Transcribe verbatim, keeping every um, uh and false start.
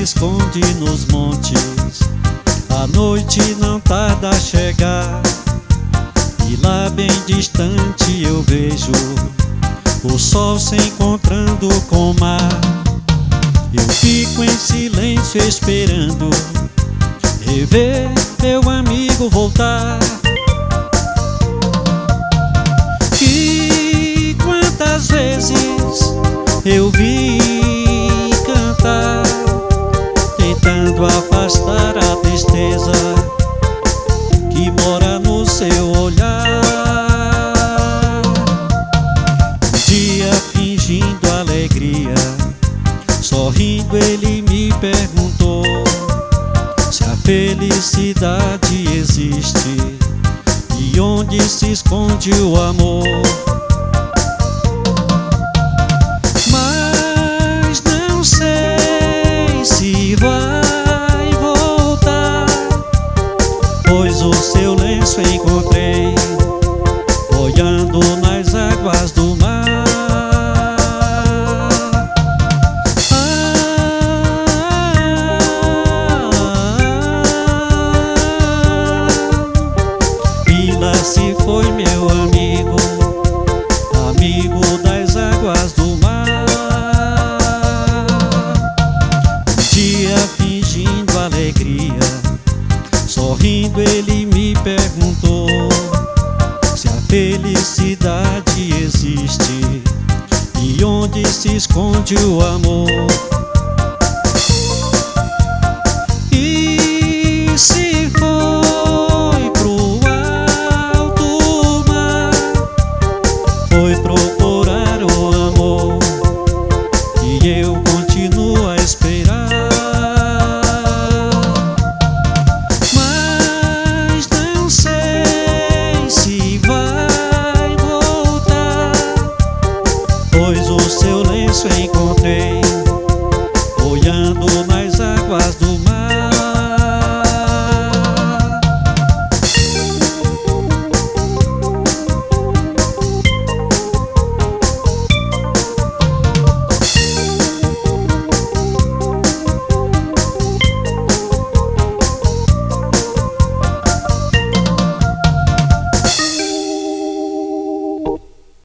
se esconde nos montes. A noite não tarda a chegar, e lá bem distante eu vejo o sol se encontrando com o mar. Eu fico em silêncio esperando rever meu amigo voltar. E quantas vezes eu vi cantar, tentando afastar a tristeza que mora no seu olhar. Um dia fingindo alegria, sorrindo ele me perguntou se a felicidade existe e onde se esconde o amor. Mas não sei se vai voltar, pois o seu lenço encontrei boiando nas águas do mar. Se foi meu amigo, amigo das águas do mar. Um dia fingindo alegria, sorrindo ele me perguntou se a felicidade existe e onde se esconde o amor. E se foi pro foi procurar o amor, e eu continuo a esperar. Mas não sei se vai voltar, pois o seu lenço encontrei